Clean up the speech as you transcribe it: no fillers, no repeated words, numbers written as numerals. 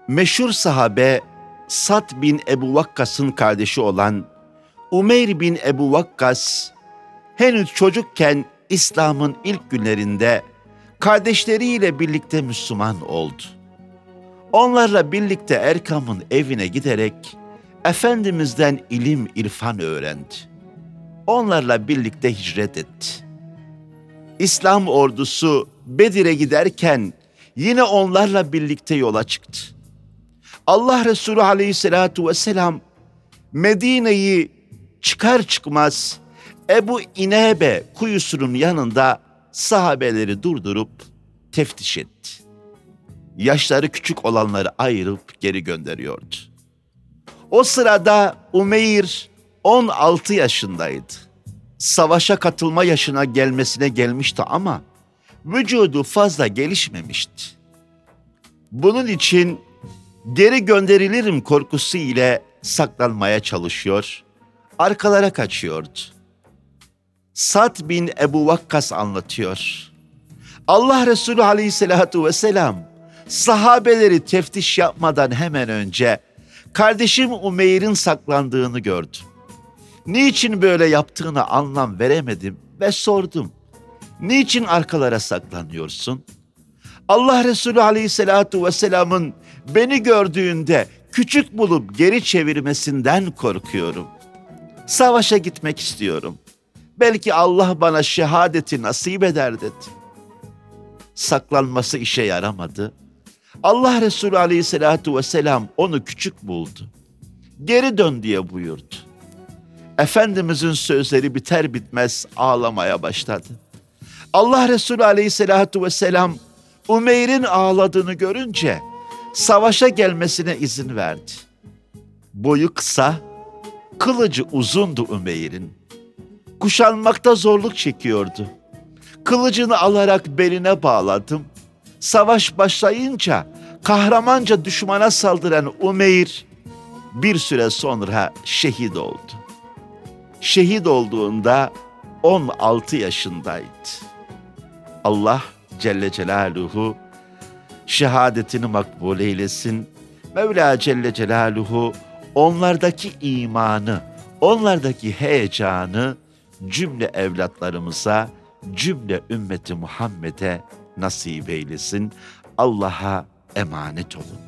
Meşhur sahabe Sad bin Ebu Vakkas'ın kardeşi olan Umeyr bin Ebu Vakkas henüz çocukken İslam'ın ilk günlerinde kardeşleriyle birlikte Müslüman oldu. Onlarla birlikte Erkam'ın evine giderek Efendimiz'den ilim, irfan öğrendi. Onlarla birlikte hicret etti. İslam ordusu Bedir'e giderken yine onlarla birlikte yola çıktı. Allah Resulü Aleyhisselatü Vesselam Medine'yi çıkar çıkmaz Ebu İnebe kuyusunun yanında sahabeleri durdurup teftiş etti. Yaşları küçük olanları ayırıp geri gönderiyordu. O sırada Umeyr 16 yaşındaydı. Savaşa katılma yaşına gelmesine gelmişti ama vücudu fazla gelişmemişti. Bunun için geri gönderilirim korkusu ile saklanmaya çalışıyor, arkalara kaçıyordu. Sad bin Ebu Vakkas anlatıyor. Allah Resulü Aleyhisselatü Vesselam sahabeleri teftiş yapmadan hemen önce kardeşim Umeyr'in saklandığını gördüm. Niçin böyle yaptığını anlam veremedim ve sordum. Niçin arkalara saklanıyorsun? Allah Resulü Aleyhisselatü Vesselam'ın beni gördüğünde küçük bulup geri çevirmesinden korkuyorum. Savaşa gitmek istiyorum. Belki Allah bana şehadeti nasip eder dedi. Saklanması işe yaramadı. Allah Resulü Aleyhisselatü Vesselam onu küçük buldu. Geri dön diye buyurdu. Efendimizin sözleri biter bitmez ağlamaya başladı. Allah Resulü Aleyhisselatü Vesselam Umeyr'in ağladığını görünce savaşa gelmesine izin verdi. Boyu kısa, kılıcı uzundu Umeyr'in. Kuşanmakta zorluk çekiyordu. Kılıcını alarak beline bağladım. Savaş başlayınca kahramanca düşmana saldıran Umeyr bir süre sonra şehit oldu. Şehit olduğunda 16 yaşındaydı. Allah Celle Celaluhu şehadetini makbul eylesin. Mevla Celle Celaluhu onlardaki imanı, onlardaki heyecanı cümle evlatlarımıza, cümle ümmeti Muhammed'e nasip eylesin. Allah'a emanet olun.